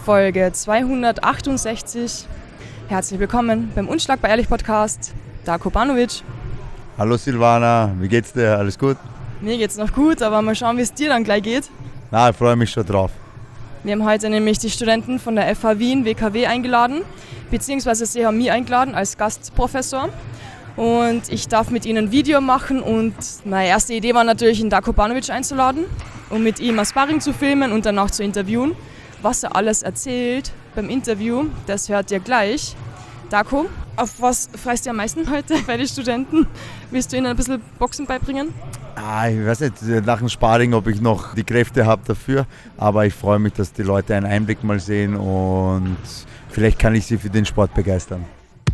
Folge 268. Herzlich willkommen beim Unschlag bei Ehrlich Podcast. Darko Banovic. Hallo Silvana, wie geht's dir? Alles gut? Mir geht's noch gut, aber mal schauen, wie es dir dann gleich geht. Na, ich freue mich schon drauf. Wir haben heute nämlich die Studenten von der FH Wien WKW eingeladen, beziehungsweise sie haben mich eingeladen als Gastprofessor. Und ich darf mit ihnen ein Video machen und meine erste Idee war natürlich, den Darko Banovic einzuladen, um mit ihm ein Sparring zu filmen und danach zu interviewen. Was er alles erzählt beim Interview, das hört ihr gleich. Darko, auf was freust du am meisten heute bei den Studenten? Willst du ihnen ein bisschen Boxen beibringen? Ich weiß nicht, nach dem Sparring, ob ich noch die Kräfte habe dafür, aber ich freue mich, dass die Leute einen Einblick mal sehen und vielleicht kann ich sie für den Sport begeistern.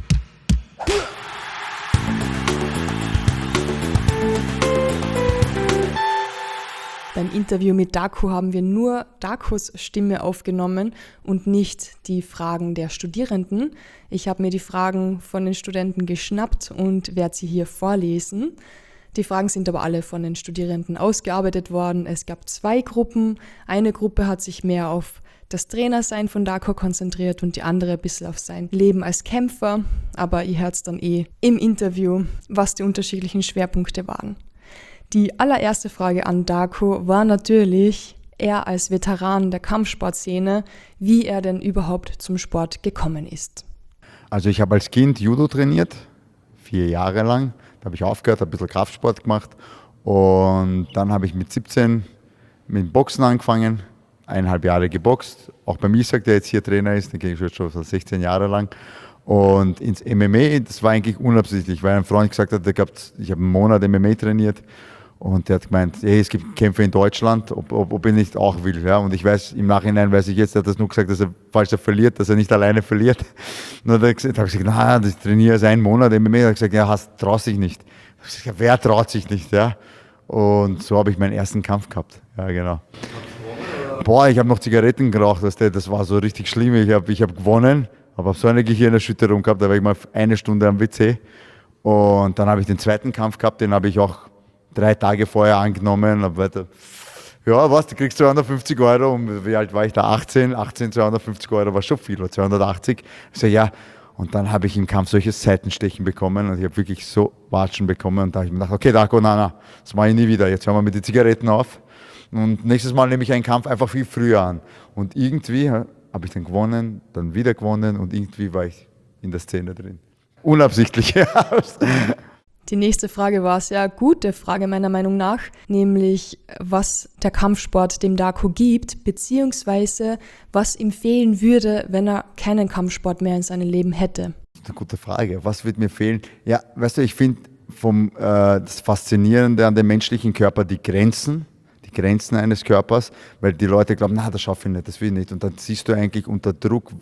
Beim Interview mit Darko haben wir nur Darkos Stimme aufgenommen und nicht die Fragen der Studierenden. Ich habe mir die Fragen von den Studenten geschnappt und werde sie hier vorlesen. Die Fragen sind aber alle von den Studierenden ausgearbeitet worden. Es gab 2 Gruppen. Eine Gruppe hat sich mehr auf das Trainersein von Darko konzentriert und die andere ein bisschen auf sein Leben als Kämpfer. Aber ihr hört es dann im Interview, was die unterschiedlichen Schwerpunkte waren. Die allererste Frage an Darko war natürlich, er als Veteran der Kampfsportszene, wie er denn überhaupt zum Sport gekommen ist. Also ich habe als Kind Judo trainiert, 4 Jahre lang. Da habe ich aufgehört, habe ein bisschen Kraftsport gemacht und dann habe ich mit 17 mit dem Boxen angefangen, 1,5 Jahre geboxt. Auch beim Isaac, der jetzt hier Trainer ist, den kenne ich schon 16 Jahre lang. Und ins MMA, das war eigentlich unabsichtlich, weil ein Freund gesagt hat, ich habe einen Monat MMA trainiert und der hat gemeint, hey, es gibt Kämpfe in Deutschland, ob er nicht auch will. Ja? Und ich weiß, im Nachhinein weiß ich jetzt, er hat das nur gesagt, dass falls er verliert, dass er nicht alleine verliert. Und dann habe ich gesagt, na, ich trainiere erst einen Monat MMA. Er hat gesagt, ja, traust dich nicht. Ich habe gesagt, wer traut sich nicht? Ja? Und so habe ich meinen ersten Kampf gehabt. Ja, genau. Ich habe noch Zigaretten geraucht, das war so richtig schlimm. Ich hab gewonnen, aber so eine Gehirnerschütterung gehabt, da war ich mal 1 Stunde am WC. Und dann habe ich den zweiten Kampf gehabt, den habe ich auch 3 Tage vorher angenommen. Ja, du kriegst 250 €. Und wie alt war ich da? 18, 250 € war schon viel, oder 280. Ich sage, ja. Und dann habe ich im Kampf solches Seitenstechen bekommen und ich habe wirklich so Watschen bekommen. Und da habe ich mir gedacht, okay, Darko, na, das mache ich nie wieder. Jetzt hören wir mit den Zigaretten auf. Und nächstes Mal nehme ich einen Kampf einfach viel früher an. Und irgendwie habe ich dann gewonnen, dann wieder gewonnen und irgendwie war ich in der Szene drin. Unabsichtlich. Die nächste Frage war eine sehr gute Frage meiner Meinung nach, nämlich was der Kampfsport dem Darko gibt, beziehungsweise was ihm fehlen würde, wenn er keinen Kampfsport mehr in seinem Leben hätte. Das ist eine gute Frage. Was wird mir fehlen? Ja, weißt du, ich finde das Faszinierende an dem menschlichen Körper die Grenzen eines Körpers, weil die Leute glauben, na, das schaffe ich nicht, das will ich nicht. Und dann siehst du eigentlich unter Druck,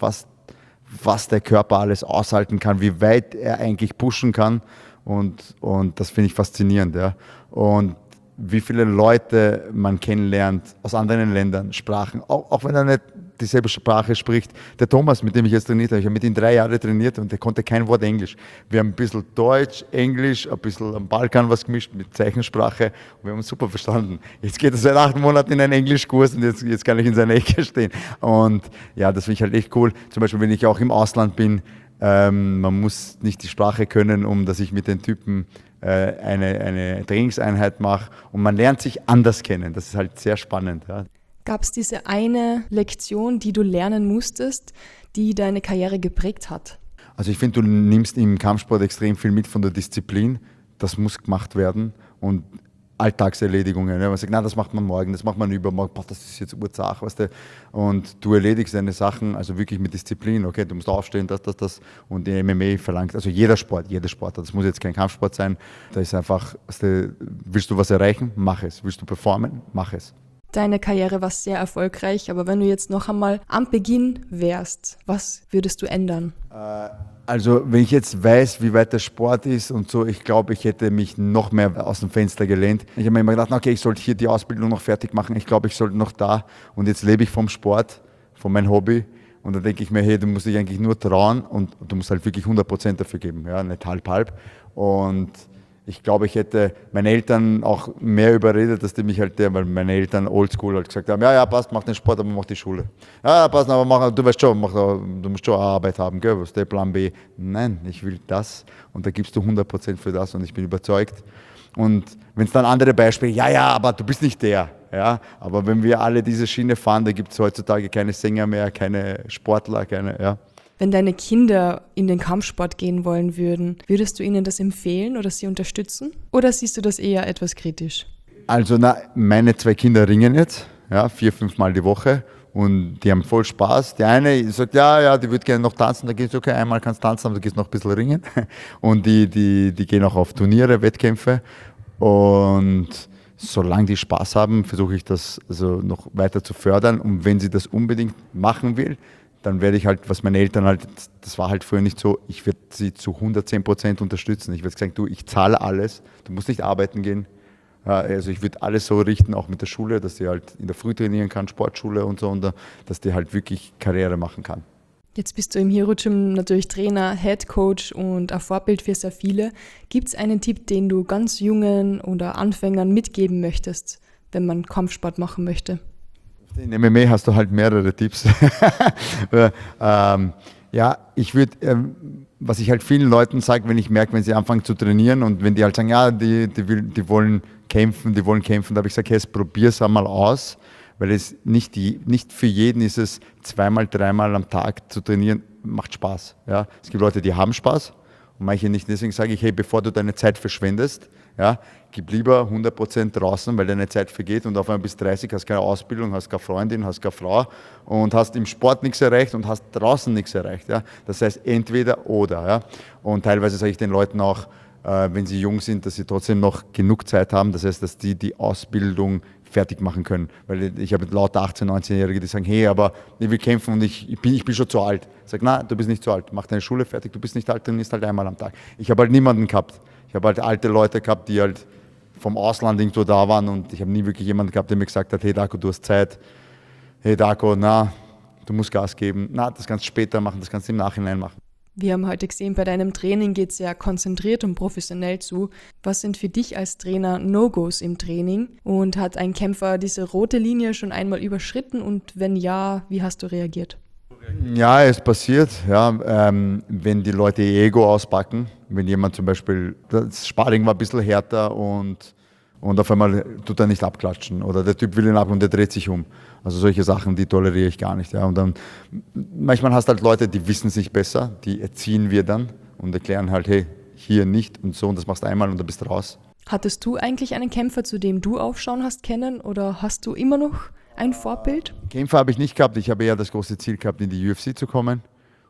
was der Körper alles aushalten kann, wie weit er eigentlich pushen kann. Und das finde ich faszinierend. Ja. Und wie viele Leute man kennenlernt aus anderen Ländern, Sprachen, auch wenn er nicht dieselbe Sprache spricht. Der Thomas, mit dem ich jetzt trainiert habe, ich habe mit ihm 3 Jahre trainiert und der konnte kein Wort Englisch. Wir haben ein bisschen Deutsch, Englisch, ein bisschen am Balkan was gemischt mit Zeichensprache und wir haben uns super verstanden. Jetzt geht er seit 8 Monaten in einen Englischkurs und jetzt kann ich in seiner Ecke stehen. Und ja, das finde ich halt echt cool. Zum Beispiel, wenn ich auch im Ausland bin, man muss nicht die Sprache können, um dass ich mit den Typen eine Trainingseinheit mache und man lernt sich anders kennen. Das ist halt sehr spannend. Ja. Gab es diese eine Lektion, die du lernen musstest, die deine Karriere geprägt hat? Also ich finde, du nimmst im Kampfsport extrem viel mit von der Disziplin. Das muss gemacht werden und Alltagserledigungen. Ja. Man sagt, na, das macht man morgen, das macht man übermorgen, das ist jetzt Ursache, weißt du. Und du erledigst deine Sachen also wirklich mit Disziplin. Okay, du musst aufstehen, das. Und die MMA verlangt, also jeder Sport, das muss jetzt kein Kampfsport sein. Da ist einfach, weißt du, willst du was erreichen? Mach es. Willst du performen? Mach es. Deine Karriere war sehr erfolgreich, aber wenn du jetzt noch einmal am Beginn wärst, was würdest du ändern? Also wenn ich jetzt weiß, wie weit der Sport ist und so, ich glaube, ich hätte mich noch mehr aus dem Fenster gelehnt. Ich habe mir immer gedacht, okay, ich sollte hier die Ausbildung noch fertig machen, ich glaube, ich sollte noch da und jetzt lebe ich vom Sport, von meinem Hobby und da denke ich mir, hey, du musst dich eigentlich nur trauen und du musst halt wirklich 100% dafür geben, ja, nicht halb. Und Ich glaube, ich hätte meine Eltern auch mehr überredet, dass die mich halt, weil meine Eltern oldschool halt gesagt haben, ja, passt, mach den Sport, aber mach die Schule. Ja, passt, aber du weißt schon, du musst schon Arbeit haben, gell, was ist der Plan B? Nein, ich will das und da gibst du 100% für das und ich bin überzeugt. Und wenn es dann andere Beispiele, ja, aber du bist nicht der. Ja, aber wenn wir alle diese Schiene fahren, da gibt es heutzutage keine Sänger mehr, keine Sportler, ja. Wenn deine Kinder in den Kampfsport gehen wollen würden, würdest du ihnen das empfehlen oder sie unterstützen? Oder siehst du das eher etwas kritisch? Also meine 2 Kinder ringen jetzt, ja, 4-5 Mal die Woche und die haben voll Spaß. Die eine sagt, ja, die würde gerne noch tanzen, da gehst du okay, einmal kannst tanzen, aber du gehst noch ein bisschen ringen. Und die gehen auch auf Turniere, Wettkämpfe und solange die Spaß haben, versuche ich das also noch weiter zu fördern und wenn sie das unbedingt machen will, dann werde ich halt, was meine Eltern halt, das war halt früher nicht so, ich werde sie zu 110% unterstützen. Ich werde sagen, du, ich zahle alles, du musst nicht arbeiten gehen. Also ich würde alles so richten, auch mit der Schule, dass sie halt in der Früh trainieren kann, Sportschule und so, und dass die halt wirklich Karriere machen kann. Jetzt bist du im Hero Gym natürlich Trainer, Head Coach und ein Vorbild für sehr viele. Gibt es einen Tipp, den du ganz Jungen oder Anfängern mitgeben möchtest, wenn man Kampfsport machen möchte? In MMA hast du halt mehrere Tipps. Ich würde, was ich halt vielen Leuten sage, wenn ich merke, wenn sie anfangen zu trainieren und wenn die halt sagen, ja, die wollen kämpfen, da habe ich gesagt, hey, probier es einmal aus, weil es nicht für jeden ist es 2-mal, 3-mal am Tag zu trainieren, macht Spaß. Ja? Es gibt Leute, die haben Spaß und manche nicht. Deswegen sage ich, hey, bevor du deine Zeit verschwendest, ja, gib lieber 100% draußen, weil deine Zeit vergeht und auf einmal bis 30 hast keine Ausbildung, hast keine Freundin, hast keine Frau und hast im Sport nichts erreicht und hast draußen nichts erreicht. Ja. Das heißt entweder oder. Ja. Und teilweise sage ich den Leuten auch, wenn sie jung sind, dass sie trotzdem noch genug Zeit haben. Das heißt, dass die Ausbildung fertig machen können. Weil ich habe lauter 18-, 19-Jährige, die sagen, hey, aber ich will kämpfen und ich bin schon zu alt. Ich sage, nein, du bist nicht zu alt. Mach deine Schule fertig, du bist nicht alt, trainierst halt einmal am Tag. Ich habe halt niemanden gehabt. Ich habe halt alte Leute gehabt, die halt vom Ausland irgendwo da waren und ich habe nie wirklich jemanden gehabt, der mir gesagt hat, hey Darko, du hast Zeit. Hey Darko, du musst Gas geben. Das kannst du später machen, das kannst du im Nachhinein machen. Wir haben heute gesehen, bei deinem Training geht es sehr konzentriert und professionell zu. Was sind für dich als Trainer No-Gos im Training? Und hat ein Kämpfer diese rote Linie schon einmal überschritten? Und wenn ja, wie hast du reagiert? Ja, es passiert, wenn die Leute ihr Ego auspacken. Wenn jemand zum Beispiel, das Sparring war ein bisschen härter und auf einmal tut er nicht abklatschen oder der Typ will ihn ab und der dreht sich um. Also solche Sachen, die toleriere ich gar nicht. Ja. Und dann, manchmal hast du halt Leute, die wissen es nicht besser, die erziehen wir dann und erklären halt, hey, hier nicht und so und das machst du einmal und dann bist du raus. Hattest du eigentlich einen Kämpfer, zu dem du aufschauen hast kennen oder hast du immer noch ein Vorbild? Kämpfer habe ich nicht gehabt, ich habe eher das große Ziel gehabt, in die UFC zu kommen.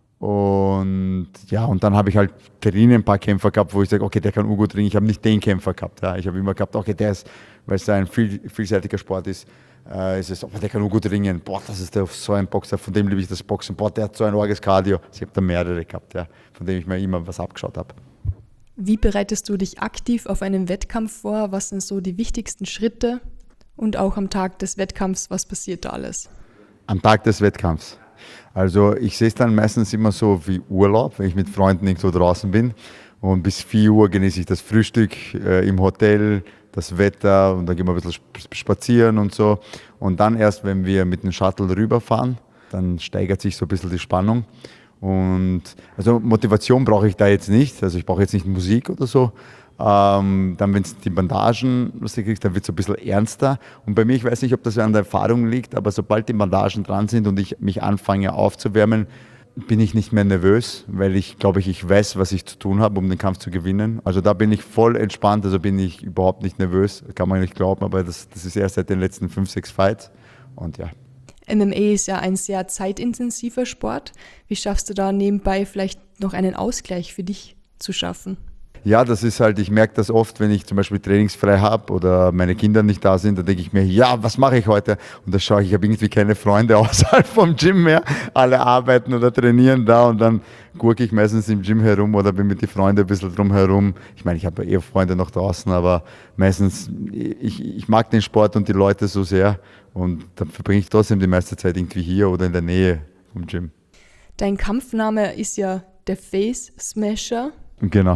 Und dann habe ich halt drinnen ein paar Kämpfer gehabt, wo ich sage, okay, der kann gut ringen. Ich habe nicht den Kämpfer gehabt. Ja. Ich habe immer gehabt, okay, der ist, weil es ein vielseitiger Sport ist, der kann gut ringen. Boah, das ist so ein Boxer, von dem liebe ich das Boxen. Boah, der hat so ein arges Cardio. Ich habe da mehrere gehabt, ja, von dem ich mir immer was abgeschaut habe. Wie bereitest du dich aktiv auf einen Wettkampf vor? Was sind so die wichtigsten Schritte? Und auch am Tag des Wettkampfs, was passiert da alles? Am Tag des Wettkampfs. Also ich sehe es dann meistens immer so wie Urlaub, wenn ich mit Freunden irgendwo draußen bin. Und bis 4 Uhr genieße ich das Frühstück im Hotel, das Wetter und dann gehen wir ein bisschen spazieren und so. Und dann erst, wenn wir mit dem Shuttle rüberfahren, dann steigert sich so ein bisschen die Spannung. Und also Motivation brauche ich da jetzt nicht. Also ich brauche jetzt nicht Musik oder so. Dann, wenn es die Bandagen, was du kriegst, dann wird es ein bisschen ernster. Und bei mir, ich weiß nicht, ob das an der Erfahrung liegt, aber sobald die Bandagen dran sind und ich mich anfange aufzuwärmen, bin ich nicht mehr nervös, weil ich glaube, ich weiß, was ich zu tun habe, um den Kampf zu gewinnen. Also da bin ich voll entspannt, also bin ich überhaupt nicht nervös, kann man nicht glauben, aber das ist erst seit den letzten 5, 6 Fights und ja. MMA ist ja ein sehr zeitintensiver Sport. Wie schaffst du da nebenbei vielleicht noch einen Ausgleich für dich zu schaffen? Ja, das ist halt, ich merke das oft, wenn ich zum Beispiel trainingsfrei habe oder meine Kinder nicht da sind, dann denke ich mir, ja, was mache ich heute? Und da schaue ich habe irgendwie keine Freunde außerhalb vom Gym mehr. Alle arbeiten oder trainieren da und dann gurke ich meistens im Gym herum oder bin mit den Freunden ein bisschen drumherum. Ich meine, ich habe eher Freunde noch draußen, aber meistens, ich mag den Sport und die Leute so sehr und dann verbringe ich trotzdem die meiste Zeit irgendwie hier oder in der Nähe vom Gym. Dein Kampfname ist ja der Face Smasher. Genau.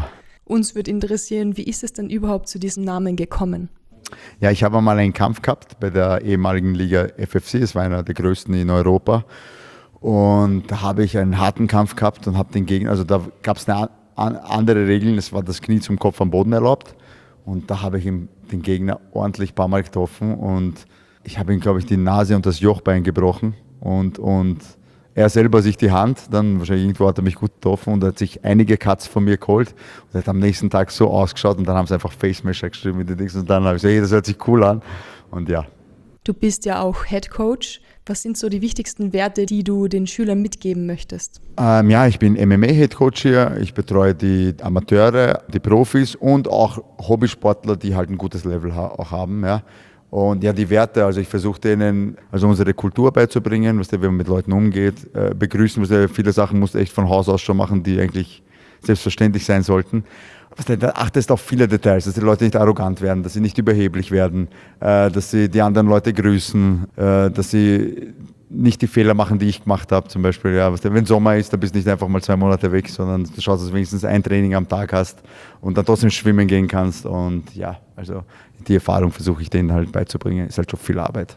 Uns würde interessieren, wie ist es denn überhaupt zu diesem Namen gekommen? Ja, ich habe mal einen Kampf gehabt bei der ehemaligen Liga FFC, es war einer der größten in Europa. Und da habe ich einen harten Kampf gehabt und habe den Gegner, also da gab es andere Regeln, es war das Knie zum Kopf am Boden erlaubt. Und da habe ich den Gegner ordentlich ein paar Mal getroffen und ich habe ihm, glaube ich, die Nase und das Jochbein gebrochen. Und er selber sich die Hand, dann wahrscheinlich irgendwo hat er mich gut getroffen und hat sich einige Cuts von mir geholt und hat am nächsten Tag so ausgeschaut und dann haben sie einfach Facemasher geschrieben mit den Dings und dann habe ich gesagt, hey, das hört sich cool an und ja. Du bist ja auch Head Coach. Was sind so die wichtigsten Werte, die du den Schülern mitgeben möchtest? Ja, ich bin MMA-Head Coach hier. Ich betreue die Amateure, die Profis und auch Hobbysportler, die halt ein gutes Level auch haben. Ja. Und ja, die Werte, also ich versuche denen also unsere Kultur beizubringen, wie man mit Leuten umgeht, begrüßen, viele Sachen musst du echt von Haus aus schon machen, die eigentlich selbstverständlich sein sollten. Da achtest auf viele Details, dass die Leute nicht arrogant werden, dass sie nicht überheblich werden, dass sie die anderen Leute grüßen, dass sie nicht die Fehler machen, die ich gemacht habe. Zum Beispiel, ja, wenn Sommer ist, dann bist du nicht einfach mal 2 Monate weg, sondern du schaust, dass du wenigstens ein Training am Tag hast und dann trotzdem schwimmen gehen kannst. Und ja, also die Erfahrung versuche ich denen halt beizubringen. Ist halt schon viel Arbeit.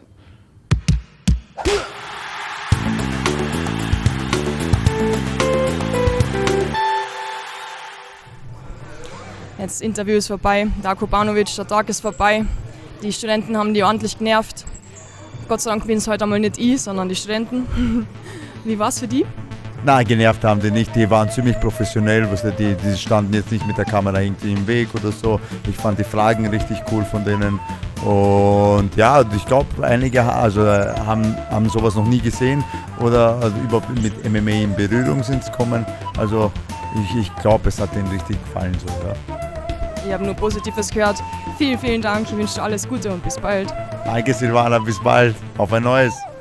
Jetzt das Interview ist vorbei, Darko Banovic, der Tag ist vorbei. Die Studenten haben die ordentlich genervt. Gott sei Dank bin es heute einmal nicht ich, sondern die Studenten. Wie war es für die? Nein, genervt haben die nicht. Die waren ziemlich professionell. Die standen jetzt nicht mit der Kamera irgendwie im Weg oder so. Ich fand die Fragen richtig cool von denen. Und ja, ich glaube, einige haben sowas noch nie gesehen oder überhaupt mit MMA in Berührung sind gekommen. Also ich glaube, es hat denen richtig gefallen. So, ja. Ich habe nur Positives gehört. Vielen, vielen Dank. Ich wünsche dir alles Gute und bis bald. Danke, Silvana. Bis bald. Auf ein neues.